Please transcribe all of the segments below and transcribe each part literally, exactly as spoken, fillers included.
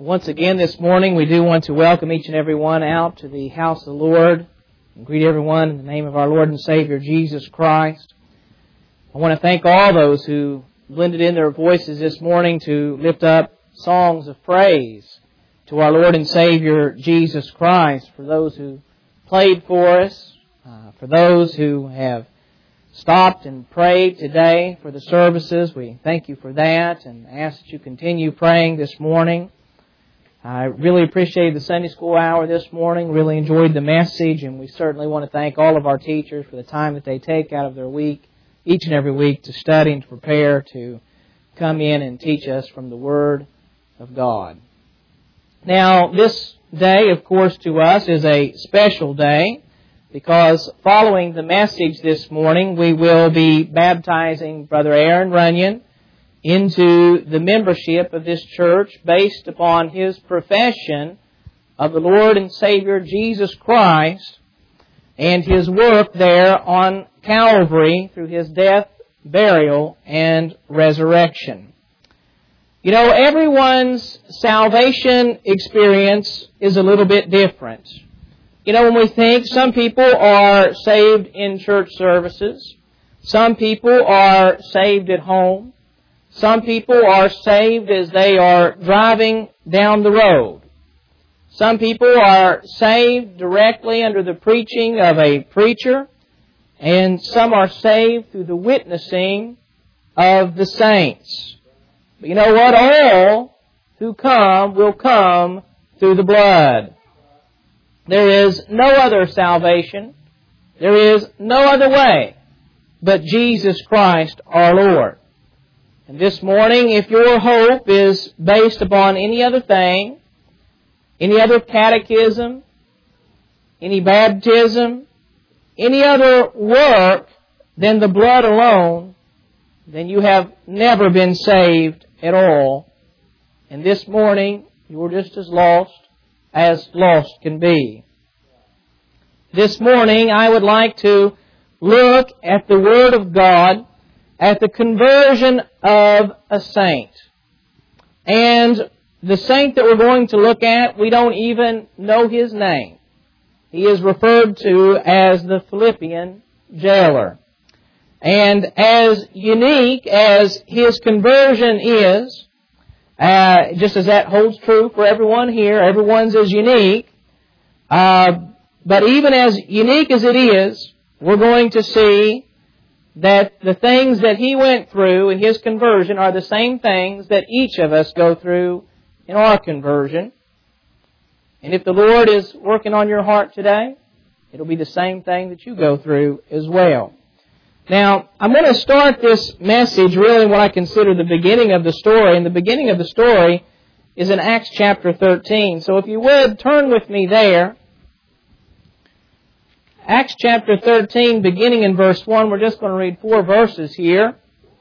Once again this morning, we do want to welcome each and every one out to the house of the Lord and greet everyone in the name of our Lord and Savior, Jesus Christ. I want to thank all those who blended in their voices this morning to lift up songs of praise to our Lord and Savior, Jesus Christ. For those who played for us, uh, for those who have stopped and prayed today for the services, we thank you for that and ask that you continue praying this morning. I really appreciated the Sunday school hour this morning, really enjoyed the message, and we certainly want to thank all of our teachers for the time that they take out of their week, each and every week, to study and to prepare to come in and teach us from the Word of God. Now, this day, of course, to us is a special day because following the message this morning, we will be baptizing Brother Aaron Runyon into the membership of this church based upon his profession of the Lord and Savior Jesus Christ and his work there on Calvary through his death, burial, and resurrection. You know, everyone's salvation experience is a little bit different. You know, when we think some people are saved in church services, some people are saved at home, some people are saved as they are driving down the road. Some people are saved directly under the preaching of a preacher, and some are saved through the witnessing of the saints. But you know what? All who come will come through the blood. There is no other salvation. There is no other way but Jesus Christ our Lord. And this morning, if your hope is based upon any other thing, any other catechism, any baptism, any other work than the blood alone, then you have never been saved at all. And this morning, you're just as lost as lost can be. This morning, I would like to look at the Word of God at the conversion of a saint. And the saint that we're going to look at, we don't even know his name. He is referred to as the Philippian jailer. And as unique as his conversion is, uh, just as that holds true for everyone here, everyone's as unique, uh, but even as unique as it is, we're going to see that the things that he went through in his conversion are the same things that each of us go through in our conversion. And if the Lord is working on your heart today, it'll be the same thing that you go through as well. Now, I'm going to start this message really in what I consider the beginning of the story. And the beginning of the story is in Acts chapter thirteen. So if you would, turn with me there. Acts chapter thirteen, beginning in verse one. We're just going to read four verses here.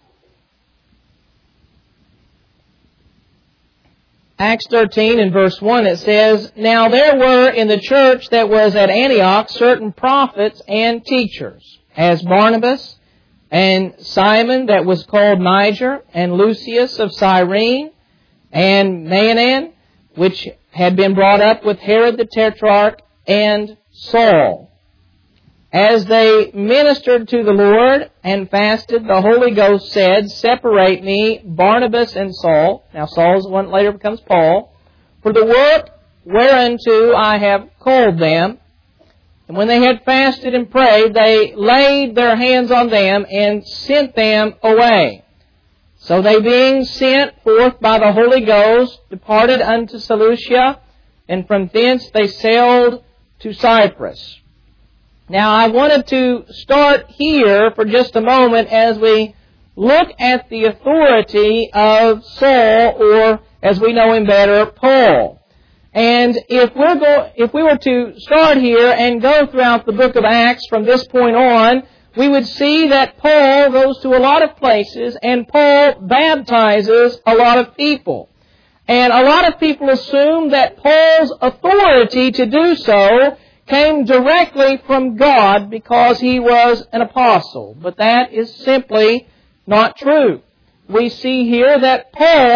Acts thirteen and verse one, it says, "Now there were in the church that was at Antioch certain prophets and teachers, as Barnabas and Simon that was called Niger, and Lucius of Cyrene, and Manaen, which had been brought up with Herod the Tetrarch, and Saul. As they ministered to the Lord and fasted, the Holy Ghost said, Separate me, Barnabas and Saul." Now Saul is the one that later becomes Paul. "For the work whereunto I have called them." And when they had fasted and prayed, they laid their hands on them and sent them away. So they, being sent forth by the Holy Ghost, departed unto Seleucia, and from thence they sailed to Cyprus. Now, I wanted to start here for just a moment as we look at the authority of Saul, or as we know him better, Paul. And if we're go, if we were to start here and go throughout the book of Acts from this point on, we would see that Paul goes to a lot of places and Paul baptizes a lot of people. And a lot of people assume that Paul's authority to do so came directly from God because he was an apostle. But that is simply not true. We see here that Paul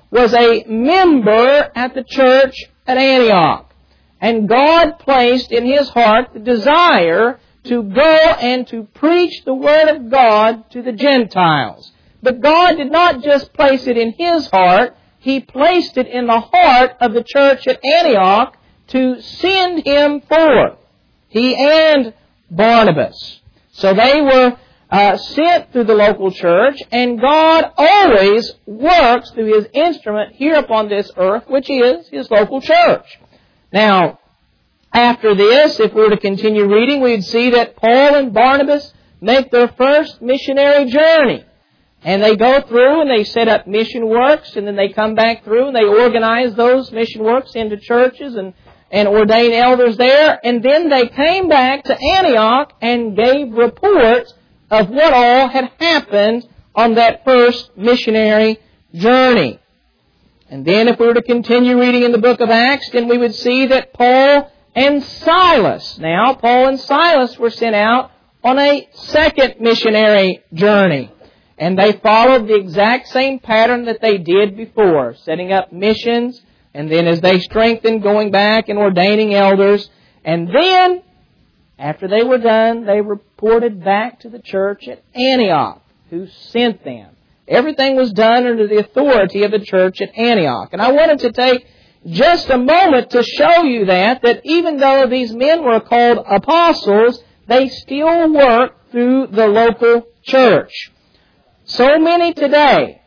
was a member at the church at Antioch. And God placed in his heart the desire to go and to preach the Word of God to the Gentiles. But God did not just place it in his heart, He placed it in the heart of the church at Antioch to send him forth, he and Barnabas. So they were uh, sent through the local church, and God always works through His instrument here upon this earth, which is His local church. Now, after this, if we were to continue reading, we'd see that Paul and Barnabas make their first missionary journey. And they go through and they set up mission works, and then they come back through and they organize those mission works into churches and, and ordain elders there. And then they came back to Antioch and gave reports of what all had happened on that first missionary journey. And then if we were to continue reading in the book of Acts, then we would see that Paul and Silas, now Paul and Silas were sent out on a second missionary journey. And they followed the exact same pattern that they did before, setting up missions, and then as they strengthened, going back and ordaining elders. And then, after they were done, they reported back to the church at Antioch, who sent them. Everything was done under the authority of the church at Antioch. And I wanted to take just a moment to show you that, that even though these men were called apostles, they still work through the local church. So many today,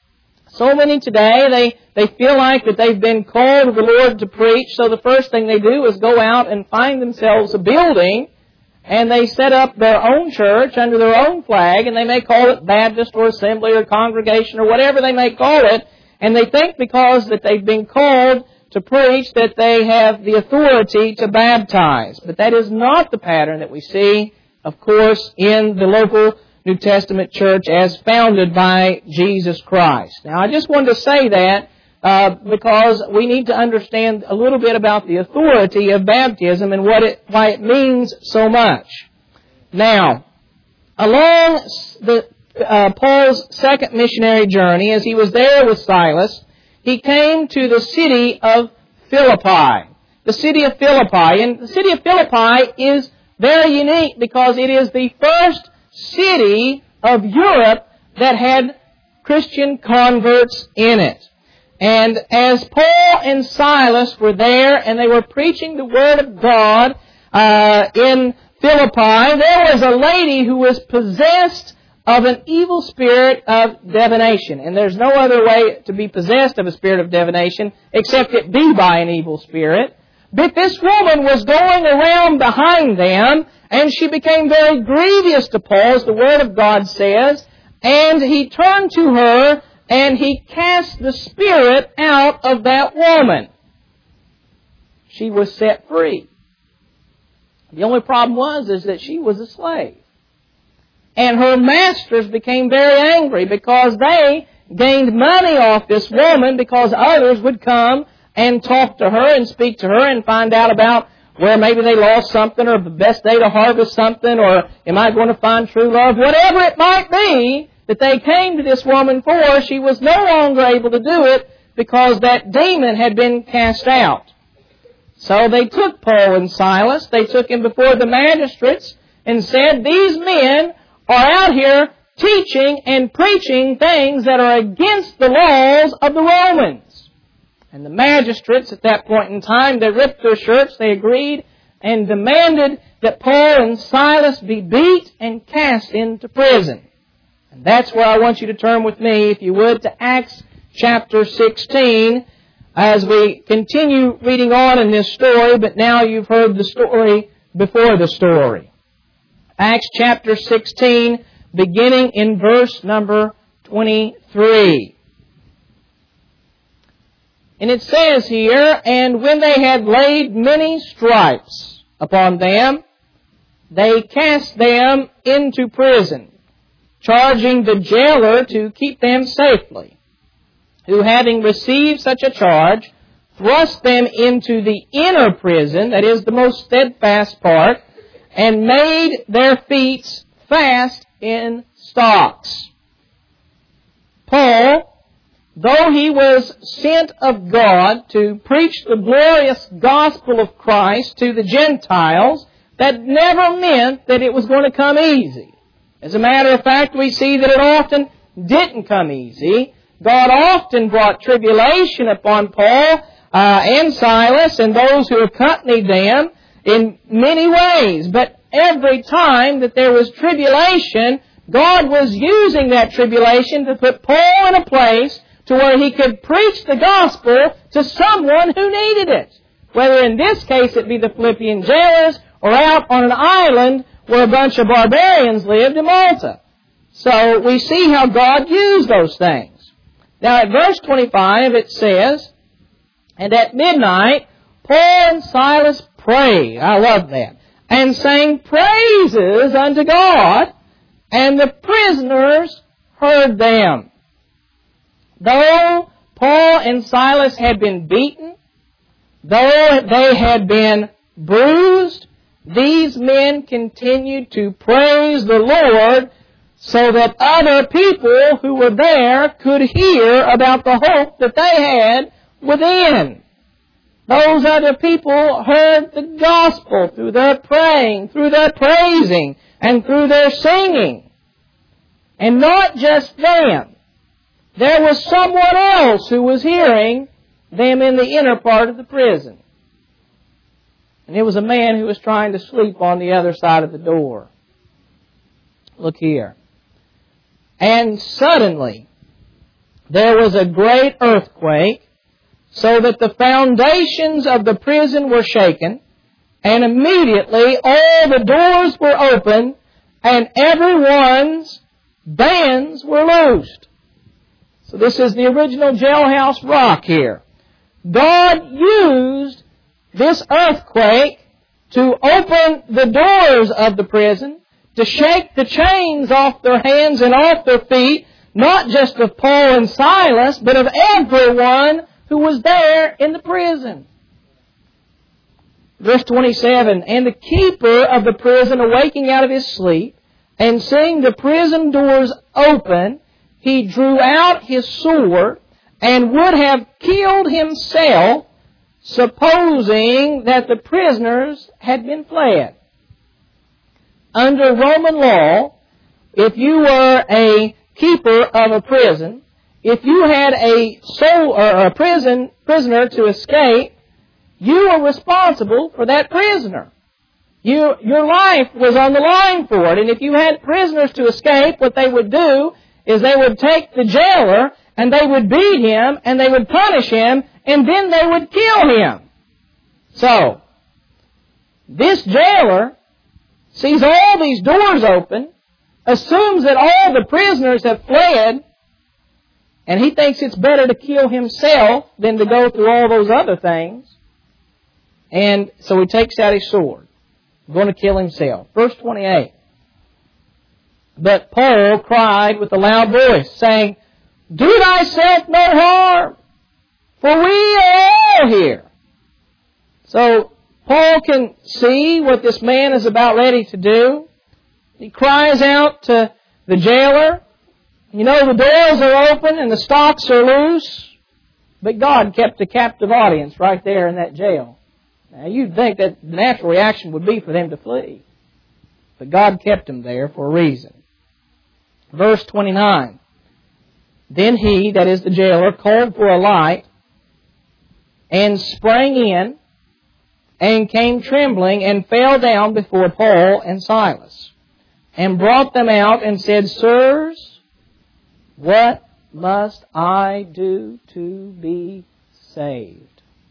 so many today, they, they feel like that they've been called of the Lord to preach, so the first thing they do is go out and find themselves a building, and they set up their own church under their own flag, and they may call it Baptist or Assembly or Congregation or whatever they may call it, and they think because that they've been called to preach that they have the authority to baptize. But that is not the pattern that we see, of course, in the local New Testament church as founded by Jesus Christ. Now, I just wanted to say that uh, because we need to understand a little bit about the authority of baptism and what it, why it means so much. Now, along the uh, Paul's second missionary journey, as he was there with Silas, he came to the city of Philippi. The city of Philippi. And the city of Philippi is very unique because it is the first city of Europe that had Christian converts in it. And as Paul and Silas were there and they were preaching the Word of God uh, in Philippi, there was a lady who was possessed of an evil spirit of divination. And there's no other way to be possessed of a spirit of divination except it be by an evil spirit. But this woman was going around behind them, and she became very grievous to Paul, as the Word of God says, and he turned to her, and he cast the spirit out of that woman. She was set free. The only problem was is that she was a slave. And her masters became very angry because they gained money off this woman because others would come and talk to her and speak to her and find out about where maybe they lost something or the best day to harvest something or am I going to find true love? Whatever it might be that they came to this woman for, she was no longer able to do it because that demon had been cast out. So they took Paul and Silas, they took him before the magistrates and said, these men are out here teaching and preaching things that are against the laws of the Romans. And the magistrates at that point in time, they ripped their shirts, they agreed, and demanded that Paul and Silas be beat and cast into prison. And that's where I want you to turn with me, if you would, to Acts chapter sixteen, as we continue reading on in this story, but now you've heard the story before the story. Acts chapter sixteen, beginning in verse number twenty-three. And it says here, and when they had laid many stripes upon them, they cast them into prison, charging the jailer to keep them safely, who having received such a charge, thrust them into the inner prison, that is the most steadfast part, and made their feet fast in stocks. Paul, though he was sent of God to preach the glorious gospel of Christ to the Gentiles, that never meant that it was going to come easy. As a matter of fact, we see that it often didn't come easy. God often brought tribulation upon Paul uh, and Silas and those who accompanied them in many ways. But every time that there was tribulation, God was using that tribulation to put Paul in a place to where he could preach the gospel to someone who needed it. Whether in this case it be the Philippian jailers or out on an island where a bunch of barbarians lived in Malta. So we see how God used those things. Now at verse twenty-five it says, "And at midnight Paul and Silas prayed," I love that, "and sang praises unto God, and the prisoners heard them." Though Paul and Silas had been beaten, though they had been bruised, these men continued to praise the Lord so that other people who were there could hear about the hope that they had within. Those other people heard the gospel through their praying, through their praising, and through their singing. And not just them. There was someone else who was hearing them in the inner part of the prison. And it was a man who was trying to sleep on the other side of the door. Look here. "And suddenly there was a great earthquake, so that the foundations of the prison were shaken, and immediately all the doors were opened, and everyone's bands were loosed." So this is the original jailhouse rock here. God used this earthquake to open the doors of the prison, to shake the chains off their hands and off their feet, not just of Paul and Silas, but of everyone who was there in the prison. Verse twenty-seven, "And the keeper of the prison, awaking out of his sleep, and seeing the prison doors open, he drew out his sword, and would have killed himself, supposing that the prisoners had been fled." Under Roman law, if you were a keeper of a prison, if you had a soul or a prison prisoner to escape, you were responsible for that prisoner. You, your life was on the line for it. And if you had prisoners to escape, what they would do is they would take the jailer and they would beat him and they would punish him and then they would kill him. So, this jailer sees all these doors open, assumes that all the prisoners have fled, and he thinks it's better to kill himself than to go through all those other things. And so he takes out his sword. He's going to kill himself. Verse twenty-eight. "But Paul cried with a loud voice, saying, Do thyself no harm, for we are all here." So Paul can see what this man is about ready to do. He cries out to the jailer. You know, the doors are open and the stocks are loose. But God kept a captive audience right there in that jail. Now, you'd think that the natural reaction would be for them to flee. But God kept them there for a reason. Verse twenty-nine. "Then he," that is the jailer, "called for a light, and sprang in, and came trembling, and fell down before Paul and Silas, and brought them out, and said, Sirs, what must I do to be saved?"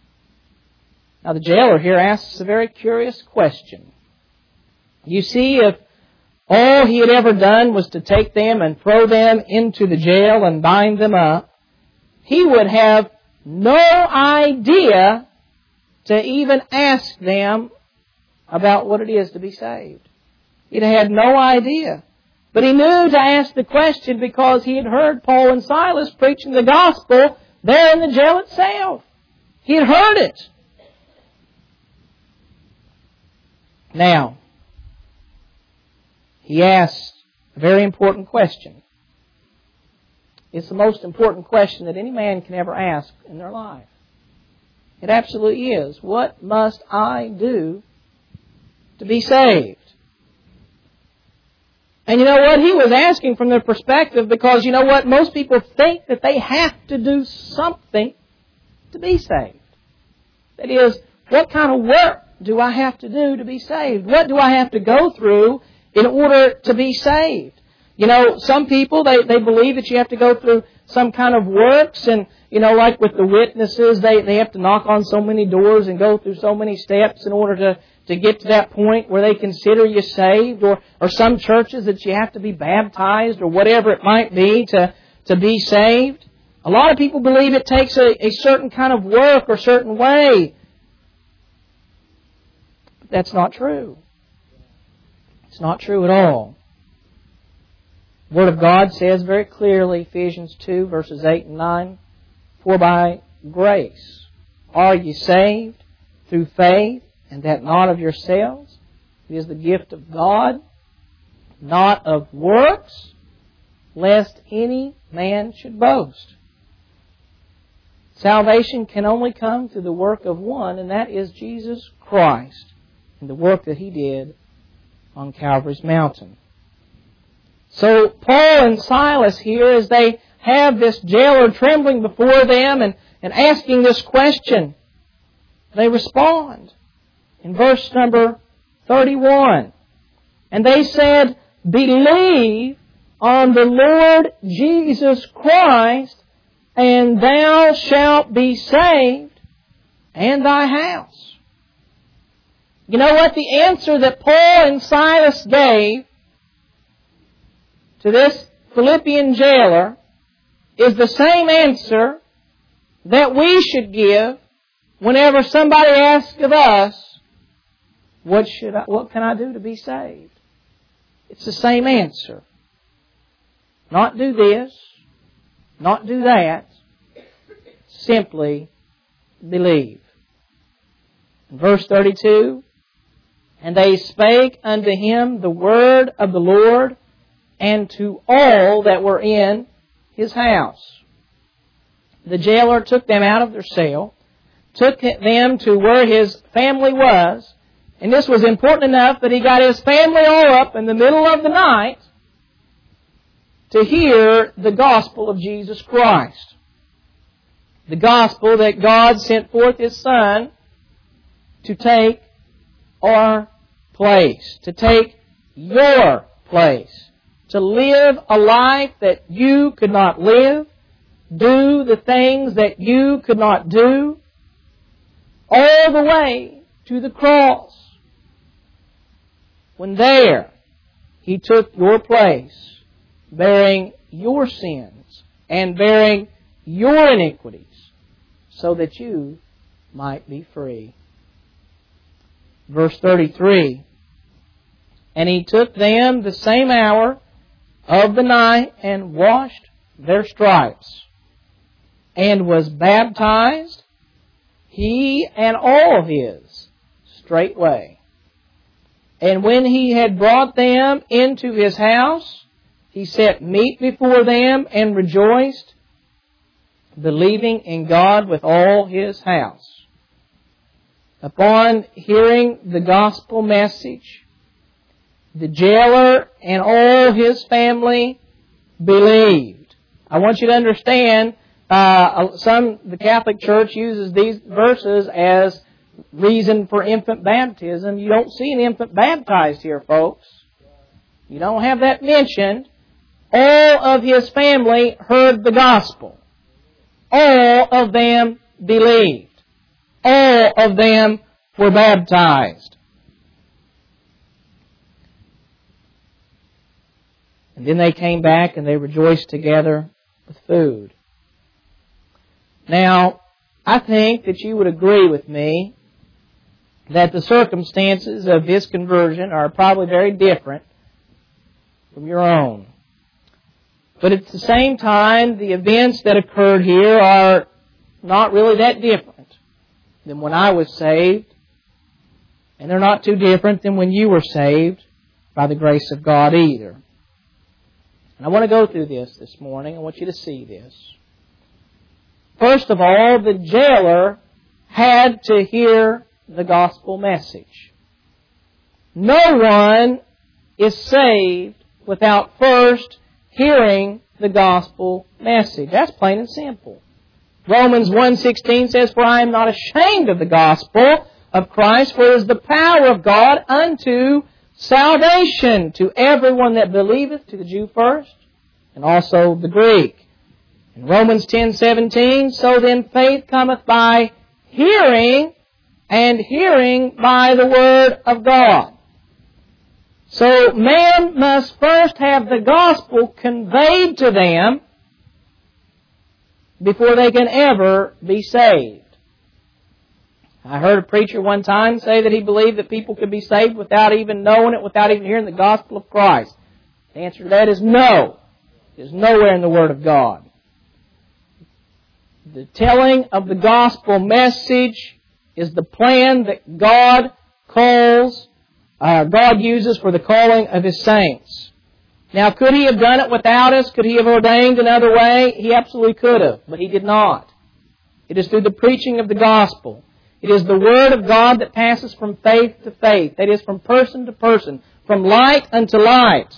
Now the jailer here asks a very curious question. You see, if all he had ever done was to take them and throw them into the jail and bind them up, he would have no idea to even ask them about what it is to be saved. He'd had no idea. But he knew to ask the question because he had heard Paul and Silas preaching the gospel there in the jail itself. He had heard it. Now, he asked a very important question. It's the most important question that any man can ever ask in their life. It absolutely is. What must I do to be saved? And you know what? He was asking from their perspective because, you know what? Most people think that they have to do something to be saved. That is, what kind of work do I have to do to be saved? What do I have to go through in order to be saved? You know, some people, they, they believe that you have to go through some kind of works, and, you know, like with the witnesses, they, they have to knock on so many doors and go through so many steps in order to, to get to that point where they consider you saved, or, or some churches that you have to be baptized or whatever it might be to, to be saved. A lot of people believe it takes a, a certain kind of work or certain way. But that's not true. It's not true at all. The Word of God says very clearly, Ephesians two, verses eight and nine, "For by grace are ye saved through faith, and that not of yourselves. It is the gift of God, not of works, lest any man should boast." Salvation can only come through the work of one, and that is Jesus Christ and the work that He did on Calvary's mountain. So Paul and Silas here, as they have this jailer trembling before them and, and asking this question, they respond in verse number thirty-one. And they said, "Believe on the Lord Jesus Christ, and thou shalt be saved, and thy house." You know what? The answer that Paul and Silas gave to this Philippian jailer is the same answer that we should give whenever somebody asks of us, what should I, what can I do to be saved? It's the same answer. Not do this, not do that, simply believe. In verse thirty-two, "And they spake unto him the word of the Lord, and to all that were in his house." The jailer took them out of their cell, took them to where his family was, and this was important enough that he got his family all up in the middle of the night to hear the gospel of Jesus Christ. The gospel that God sent forth His Son to take our place, to take your place, to live a life that you could not live, do the things that you could not do, all the way to the cross. When there, He took your place, bearing your sins and bearing your iniquities, so that you might be free. Verse thirty-three, "And He took them the same hour of the night, and washed their stripes, and was baptized, he and all his, straightway. And when he had brought them into his house, he set meat before them, and rejoiced, believing in God with all his house." Upon hearing the gospel message, the jailer and all his family believed. I want you to understand, uh, some the Catholic Church uses these verses as reason for infant baptism. You don't see an infant baptized here, folks. You don't have that mentioned. All of his family heard the gospel. All of them believed. All of them were baptized. And then they came back and they rejoiced together with food. Now, I think that you would agree with me that the circumstances of his conversion are probably very different from your own. But at the same time, the events that occurred here are not really that different than when I was saved. And they're not too different than when you were saved by the grace of God either. And I want to go through this this morning. I want you to see this. First of all, the jailer had to hear the gospel message. No one is saved without first hearing the gospel message. That's plain and simple. Romans one sixteen says, "For I am not ashamed of the gospel of Christ, for it is the power of God unto salvation to everyone that believeth, to the Jew first, and also the Greek." In Romans ten seventeen, "So then faith cometh by hearing, and hearing by the word of God." So man must first have the gospel conveyed to them before they can ever be saved. I heard a preacher one time say that he believed that people could be saved without even knowing it, without even hearing the gospel of Christ. The answer to that is no. It is nowhere in the Word of God. The telling of the gospel message is the plan that God calls, uh, God uses for the calling of His saints. Now, could He have done it without us? Could He have ordained another way? He absolutely could have, but He did not. It is through the preaching of the gospel. It is the Word of God that passes from faith to faith. That is, from person to person, from light unto light.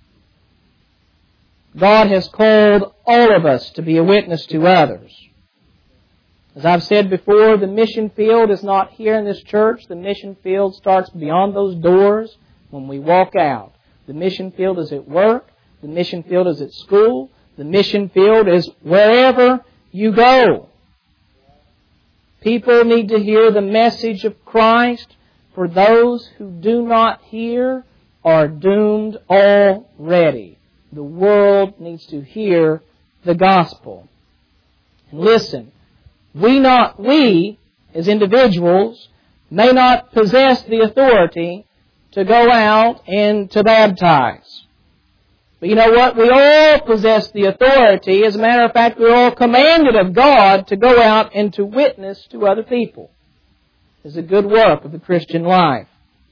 God has called all of us to be a witness to others. As I've said before, the mission field is not here in this church. The mission field starts beyond those doors when we walk out. The mission field is at work. The mission field is at school. The mission field is wherever you go. People need to hear the message of Christ. For those who do not hear are doomed already. The world needs to hear the gospel. And listen, we not we as individuals may not possess the authority to go out and to baptize. But you know what? We all possess the authority. As a matter of fact, we're all commanded of God to go out and to witness to other people. It's a good work of the Christian life.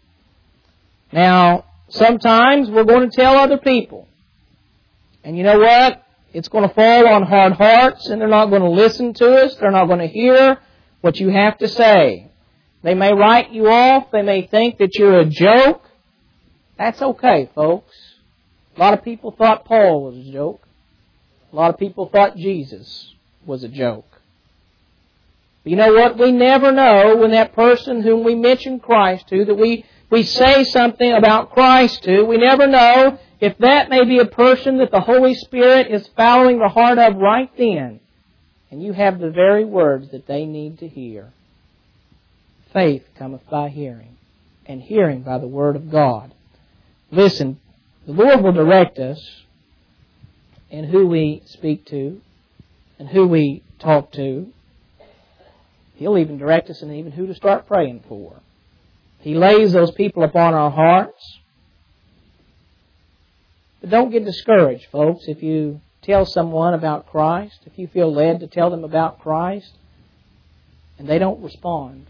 Now, sometimes we're going to tell other people. And you know what? It's going to fall on hard hearts, and they're not going to listen to us. They're not going to hear what you have to say. They may write you off. They may think that you're a joke. That's okay, folks. A lot of people thought Paul was a joke. A lot of people thought Jesus was a joke. But you know what? We never know when that person whom we mention Christ to, that we, we say something about Christ to, we never know if that may be a person that the Holy Spirit is fouling the heart of right then. And you have the very words that they need to hear. Faith cometh by hearing, and hearing by the Word of God. Listen, the Lord will direct us in who we speak to and who we talk to. He'll even direct us in even who to start praying for. He lays those people upon our hearts. But don't get discouraged, folks, if you tell someone about Christ, if you feel led to tell them about Christ, and they don't respond.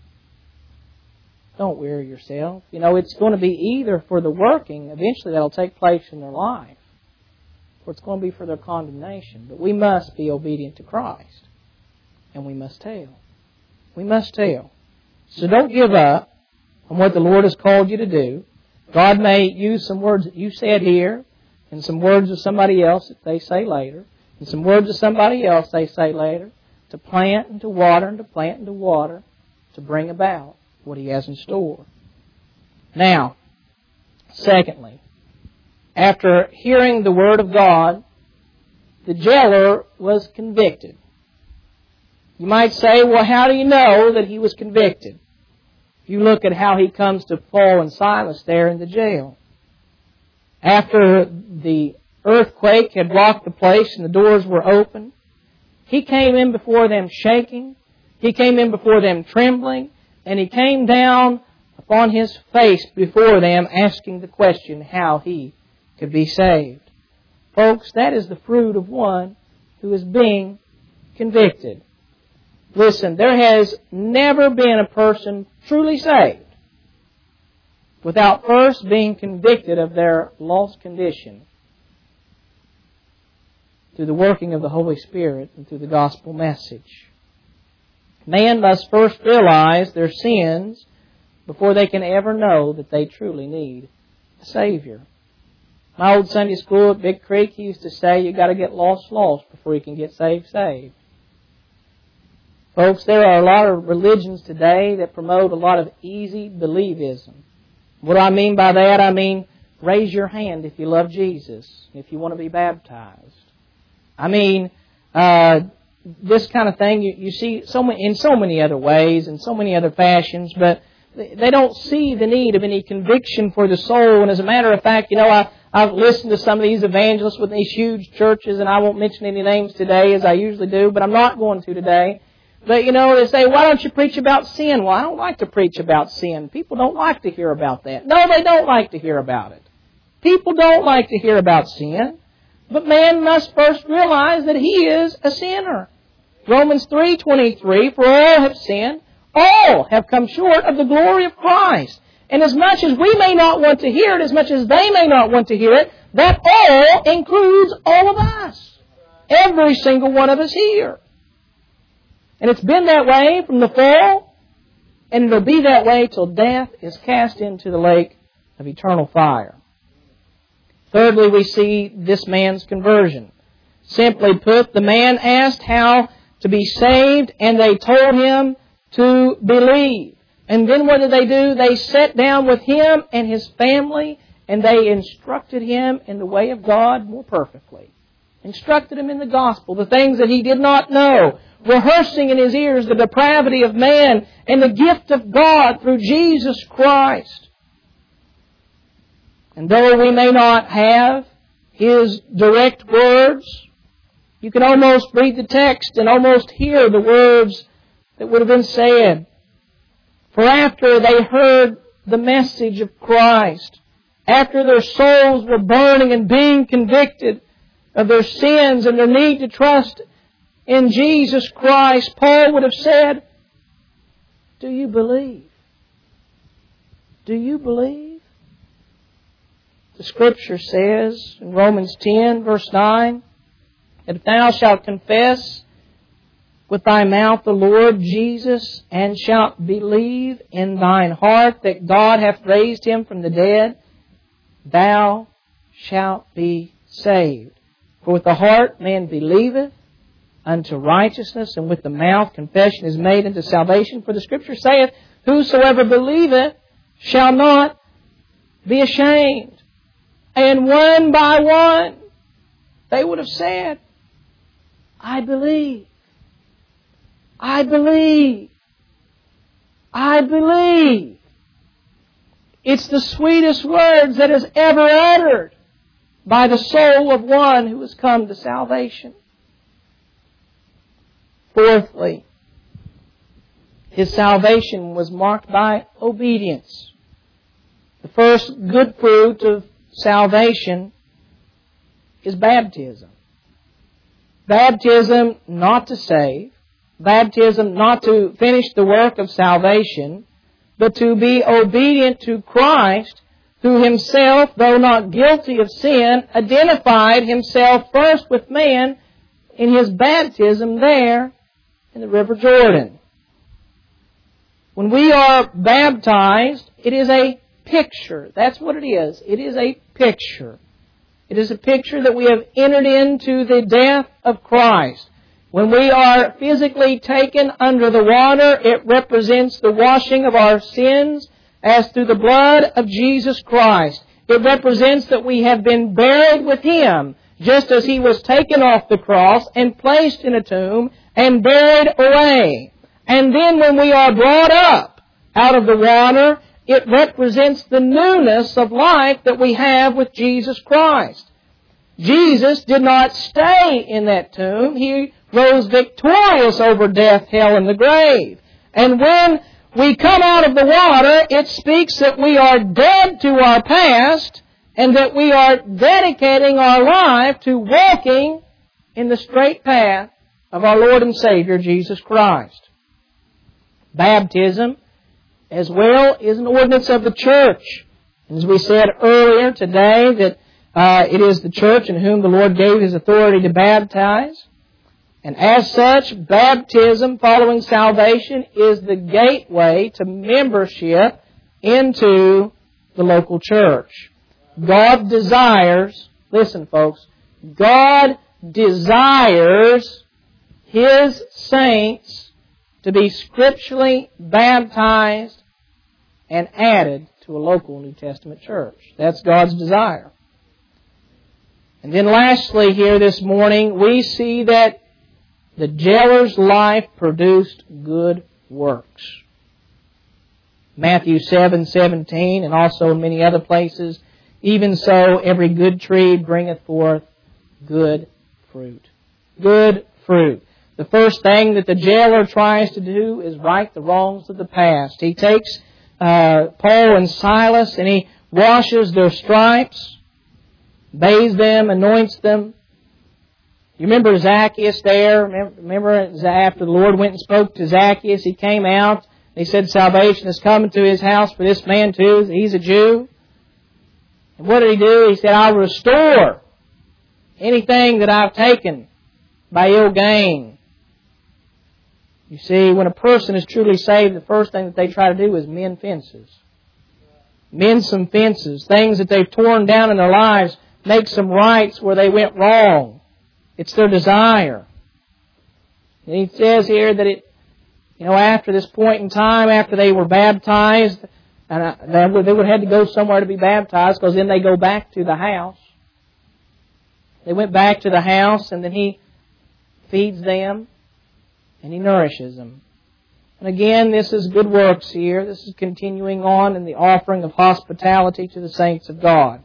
Don't weary yourself. You know, it's going to be either for the working, eventually that'll take place in their life, or it's going to be for their condemnation. But we must be obedient to Christ. And we must tell. We must tell. So don't give up on what the Lord has called you to do. God may use some words that you said here, and some words of somebody else that they say later, and some words of somebody else they say later, to plant and to water and to plant and to water, to bring about what He has in store. Now, secondly, after hearing the Word of God, the jailer was convicted. You might say, well, how do you know that he was convicted? You look at how he comes to Paul and Silas there in the jail. After the earthquake had rocked the place and the doors were open, he came in before them shaking. He came in before them trembling. And he came down upon his face before them, asking the question how he could be saved. Folks, that is the fruit of one who is being convicted. Listen, there has never been a person truly saved without first being convicted of their lost condition. through the working of the Holy Spirit and through the gospel message. Man must first realize their sins before they can ever know that they truly need a Savior. My old Sunday school at Big Creek, he used to say, you got to get lost lost before you can get saved saved. Folks, there are a lot of religions today that promote a lot of easy believism. What do I mean by that? I mean, raise your hand if you love Jesus, if you want to be baptized. I mean, uh, this kind of thing you, you see so many, in so many other ways, in so many other fashions, but they don't see the need of any conviction for the soul. And as a matter of fact, you know, I, I've listened to some of these evangelists with these huge churches, and I won't mention any names today as I usually do, but I'm not going to today. But, you know, they say, why don't you preach about sin? Well, I don't like to preach about sin. People don't like to hear about that. No, they don't like to hear about it. People don't like to hear about sin. But man must first realize that he is a sinner. Romans three twenty-three, for all have sinned, all have come short of the glory of Christ. And as much as we may not want to hear it, as much as they may not want to hear it, that all includes all of us. Every single one of us here. And it's been that way from the fall, and it'll be that way till death is cast into the lake of eternal fire. Thirdly, we see this man's conversion. Simply put, the man asked how to be saved, and they told him to believe. And then what did they do? They sat down with him and his family, and they instructed him in the way of God more perfectly. Instructed him in the gospel, the things that he did not know, rehearsing in his ears the depravity of man and the gift of God through Jesus Christ. And though we may not have his direct words, you can almost read the text and almost hear the words that would have been said. For after they heard the message of Christ, after their souls were burning and being convicted of their sins and their need to trust in Jesus Christ, Paul would have said, do you believe? Do you believe? The Scripture says in Romans ten, verse nine, that if thou shalt confess with thy mouth the Lord Jesus, and shalt believe in thine heart that God hath raised him from the dead, thou shalt be saved. For with the heart man believeth unto righteousness, and with the mouth confession is made unto salvation. For the Scripture saith, whosoever believeth shall not be ashamed. And one by one, they would have said, I believe. I believe. I believe. It's the sweetest words that is ever uttered by the soul of one who has come to salvation. Fourthly, his salvation was marked by obedience. The first good fruit of salvation is baptism. Baptism not to save, baptism not to finish the work of salvation, but to be obedient to Christ, who himself, though not guilty of sin, identified himself first with man in his baptism there in the River Jordan. When we are baptized, it is a picture. That's what it is. It is a picture. It is a picture that we have entered into the death of Christ. When we are physically taken under the water, it represents the washing of our sins as through the blood of Jesus Christ. It represents that we have been buried with Him, just as He was taken off the cross and placed in a tomb and buried away. And then when we are brought up out of the water, it represents the newness of life that we have with Jesus Christ. Jesus did not stay in that tomb. He rose victorious over death, hell, and the grave. And when we come out of the water, it speaks that we are dead to our past and that we are dedicating our life to walking in the straight path of our Lord and Savior, Jesus Christ. Baptism, as well, is an ordinance of the church. As we said earlier today, that Uh, it is the church in whom the Lord gave His authority to baptize. And as such, baptism following salvation is the gateway to membership into the local church. God desires, listen folks, God desires His saints to be scripturally baptized and added to a local New Testament church. That's God's desire. And then lastly here this morning, we see that the jailer's life produced good works. Matthew seven seventeen, and also in many other places, even so every good tree bringeth forth good fruit. Good fruit. The first thing that the jailer tries to do is right the wrongs of the past. He takes uh, Paul and Silas and he washes their stripes, bathes them, anoints them. You remember Zacchaeus there? Remember after the Lord went and spoke to Zacchaeus, he came out. He said salvation is coming to his house for this man too. He's a Jew. And what did he do? He said, I'll restore anything that I've taken by ill gain. You see, when a person is truly saved, the first thing that they try to do is mend fences. Mend some fences. Things that they've torn down in their lives. Make some rights where they went wrong. It's their desire. And he says here that it, you know, after this point in time, after they were baptized, and they would, they would have to go somewhere to be baptized, because then they go back to the house. They went back to the house, and then he feeds them, and he nourishes them. And again, this is good works here. This is continuing on in the offering of hospitality to the saints of God.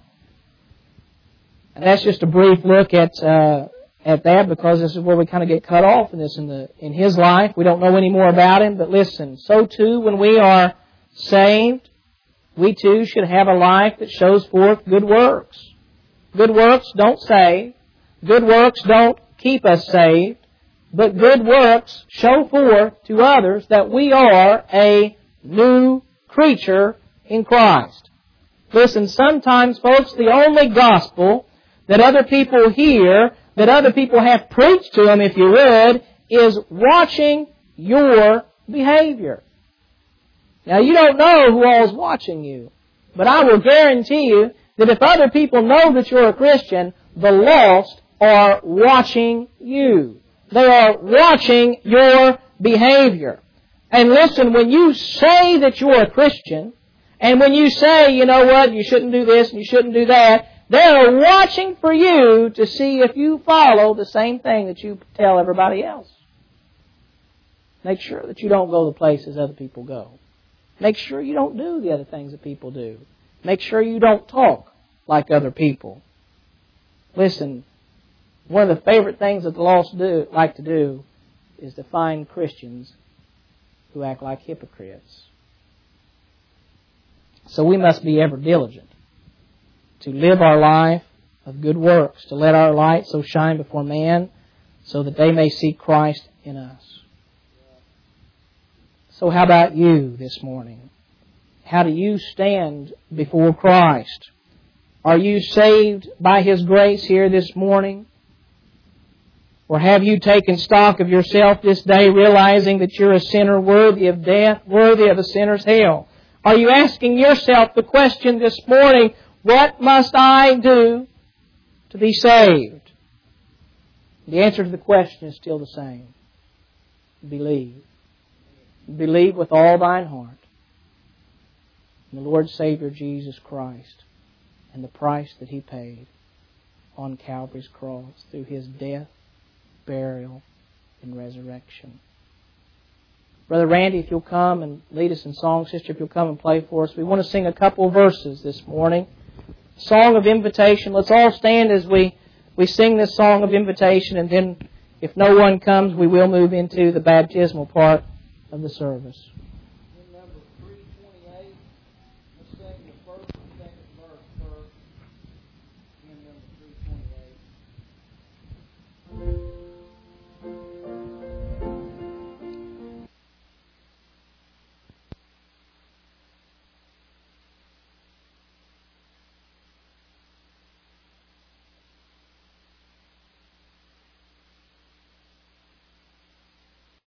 And that's just a brief look at uh, at that, because this is where we kind of get cut off in this in the in his life. We don't know any more about him, but listen, so too when we are saved, we too should have a life that shows forth good works. Good works don't save. Good works don't keep us saved. But good works show forth to others that we are a new creature in Christ. Listen, sometimes, folks, the only gospel that other people hear, that other people have preached to them, if you would, is watching your behavior. Now, you don't know who all is watching you, but I will guarantee you that if other people know that you're a Christian, the lost are watching you. They are watching your behavior. And listen, when you say that you're a Christian, and when you say, you know what, you shouldn't do this and you shouldn't do that, they are watching for you to see if you follow the same thing that you tell everybody else. Make sure that you don't go the places other people go. Make sure you don't do the other things that people do. Make sure you don't talk like other people. Listen, one of the favorite things that the lost do like to do is to find Christians who act like hypocrites. So we must be ever diligent to live our life of good works, to let our light so shine before man so that they may see Christ in us. So how about you this morning? How do you stand before Christ? Are you saved by His grace here this morning? Or have you taken stock of yourself this day, realizing that you're a sinner worthy of death, worthy of a sinner's hell? Are you asking yourself the question this morning, what must I do to be saved? The answer to the question is still the same. Believe. Believe with all thine heart in the Lord Savior Jesus Christ and the price that He paid on Calvary's cross through His death, burial, and resurrection. Brother Randy, if you'll come and lead us in song. Sister, if you'll come and play for us. We want to sing a couple of verses this morning. Song of invitation. Let's all stand as we, we sing this song of invitation, and then if no one comes, we will move into the baptismal part of the service.